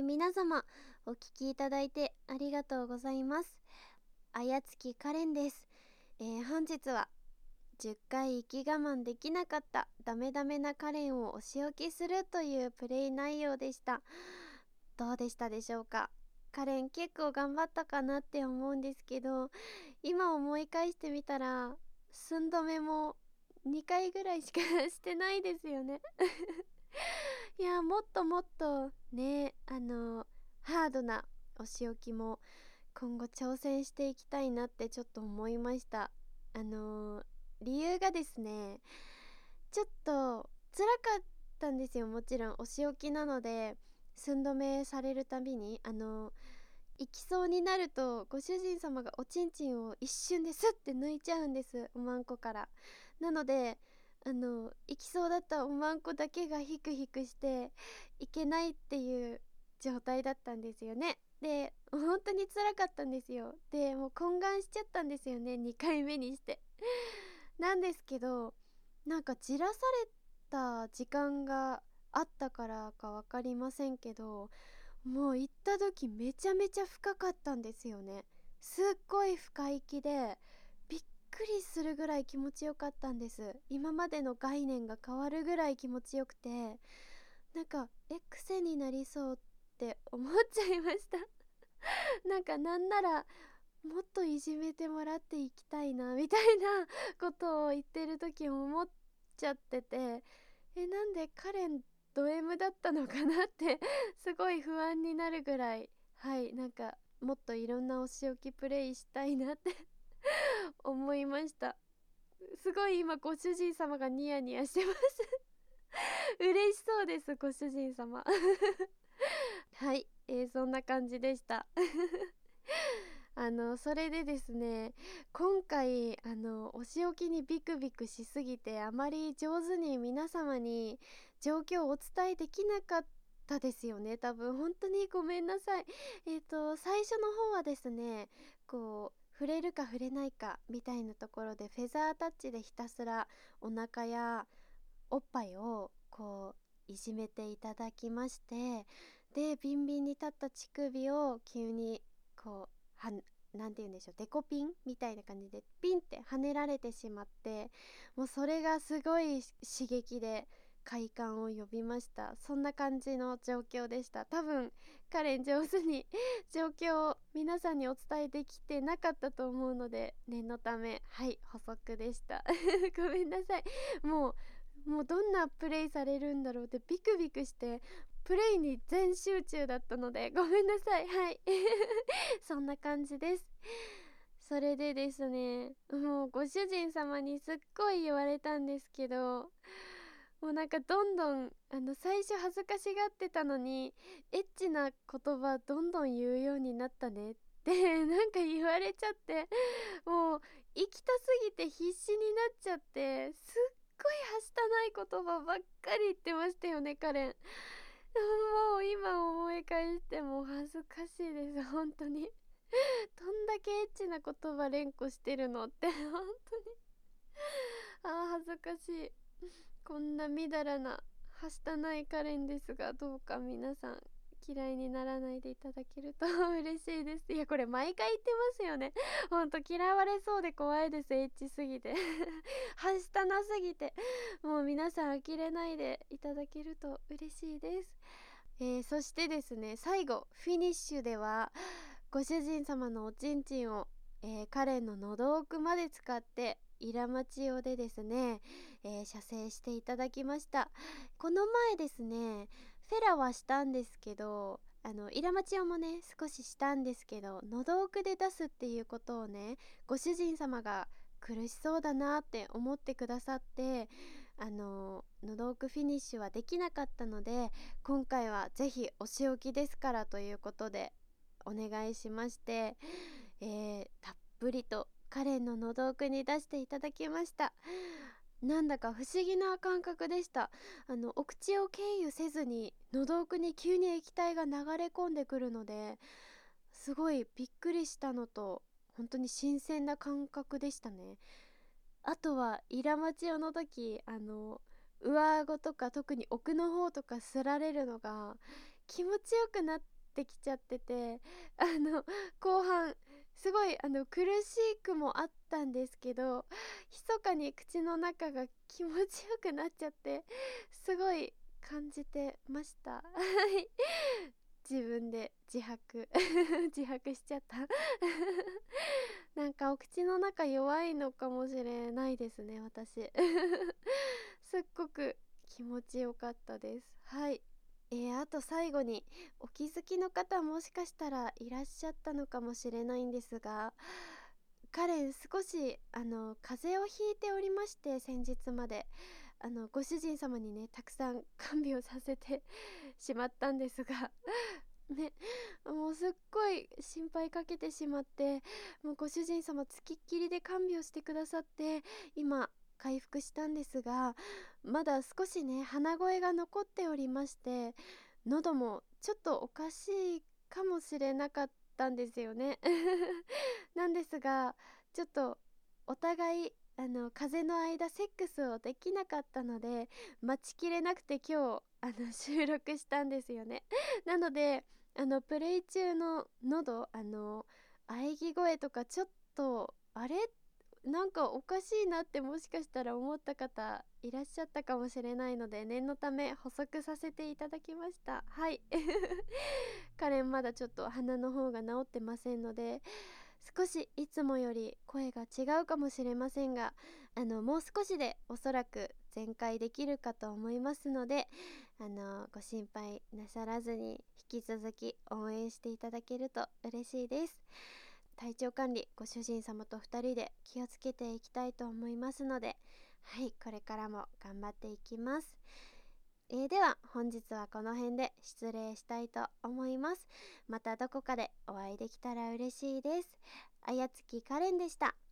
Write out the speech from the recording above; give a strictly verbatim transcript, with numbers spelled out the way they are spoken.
皆様、お聞きいただいてありがとうございます。あやつきカレンです。えー、本日はじゅっかい息我慢できなかったダメダメなカレンをお仕置きするというプレイ内容でした。どうでしたでしょうか。カレン結構頑張ったかなって思うんですけど、今思い返してみたら寸止めもにかいぐらいしかしてないですよねいや、もっともっとね、あのハードなお仕置きも今後挑戦していきたいなってちょっと思いました。あの理由がですね、ちょっと辛かったんですよ。もちろんお仕置きなので寸止めされるたびにあの行きそうになるとご主人様がおちんちんを一瞬でスッて抜いちゃうんです、おまんこから。なのであの行きそうだったおまんこだけがヒクヒクしていけないっていう状態だったんですよね。で本当に辛かったんですよ。でもう懇願しちゃったんですよね、にかいめにしてなんですけど、なんかじらされた時間があったからか分かりませんけど、もう行った時めちゃめちゃ深かったんですよね。すっごい深息でびっくりするぐらい気持ちよかったんです。今までの概念が変わるぐらい気持ちよくて、なんかえ癖になりそうって思っちゃいましたなんかなんならもっといじめてもらっていきたいなみたいなことを言ってる時思っちゃってて、えなんでカレンド M だったのかなってすごい不安になるぐらい、はいなんかもっといろんなお仕置きプレイしたいなって思いました。すごい今ご主人様がニヤニヤしてます嬉しそうです、ご主人様はい、えー、そんな感じでしたあのそれでですね、今回あのお仕置きにビクビクしすぎてあまり上手に皆様に状況をお伝えできなかったですよね。多分本当にごめんなさい。えっ、と最初の方はですね、こう触れるか触れないかみたいなところでフェザータッチでひたすらお腹やおっぱいをこういじめていただきまして、でビンビンに立った乳首を急にこうはなんて言うんでしょう、デコピンみたいな感じでピンって跳ねられてしまって、もうそれがすごい刺激で快感を呼びました。そんな感じの状況でした。多分カレン上手に状況を皆さんにお伝えできてなかったと思うので念のため、はい補足でしたごめんなさい。もうもうどんなプレイされるんだろうってビクビクしてプレイに全集中だったのでごめんなさい。はいそんな感じです。それでですね、もうご主人様にすっごい言われたんですけど、もうなんかどんどんあの最初恥ずかしがってたのにエッチな言葉どんどん言うようになったねってなんか言われちゃって、もう行きたすぎて必死になっちゃって、すっごいはしたない言葉ばっかり言ってましたよね、カレン。もう今思い返しても恥ずかしいです、本当にどんだけエッチな言葉連呼してるのって本当にあー恥ずかしい。こんなみだらなはしたないカレンですが、どうか皆さん嫌いにならないでいただけると嬉しいです。いやこれ毎回言ってますよね。ほんと嫌われそうで怖いです、エッチすぎてはしたなすぎて。もう皆さん呆れないでいただけると嬉しいです。えー、そしてですね、最後フィニッシュではご主人様のおちんちんを、えー、カレンの喉奥まで使ってイラマチ用でですね、えー、射精していただきました。この前ですねフェラはしたんですけど、あのイラマチ用もね少ししたんですけど、喉奥で出すっていうことをねご主人様が苦しそうだなって思ってくださって、あの喉奥フィニッシュはできなかったので、今回はぜひお仕置きですからということでお願いしまして、えー、たっぷりとカレンの喉奥に出していただきました。なんだか不思議な感覚でした。あのお口を経由せずに喉奥に急に液体が流れ込んでくるので、すごいびっくりしたのと本当に新鮮な感覚でしたね。あとはイラマチオの時、あの上顎とか特に奥の方とかすられるのが気持ちよくなっってきちゃってて、あの後半すごいあの苦しくもあったんですけど、密かに口の中が気持ちよくなっちゃって、すごい感じてましたはい自分で自白自白しちゃったなんかお口の中弱いのかもしれないですね、私すっごく気持ちよかったです。はい。えー、あと最後にお気づきの方もしかしたらいらっしゃったのかもしれないんですが、カレン少しあの風邪をひいておりまして、先日まであのご主人様にねたくさん看病させてしまったんですがね、もうすっごい心配かけてしまって、もうご主人様つきっきりで看病してくださって今回復したんですが、まだ少しね鼻声が残っておりまして、喉もちょっとおかしいかもしれなかったんですよねなんですが、ちょっとお互いあの風邪の間セックスをできなかったので、待ちきれなくて今日あの収録したんですよねなのであのプレイ中の喉、あの喘ぎ声とかちょっとあれなんかおかしいなってもしかしたら思った方いらっしゃったかもしれないので、念のため補足させていただきました。はいカレンまだちょっと鼻の方が治ってませんので、少しいつもより声が違うかもしれませんが、あのもう少しでおそらく全開できるかと思いますので、あのご心配なさらずに引き続き応援していただけると嬉しいです。体調管理ご主人様とふたりで気をつけていきたいと思いますので、はい、これからも頑張っていきます。えー、では本日はこの辺で失礼したいと思います。またどこかでお会いできたら嬉しいです。あやつきカレンでした。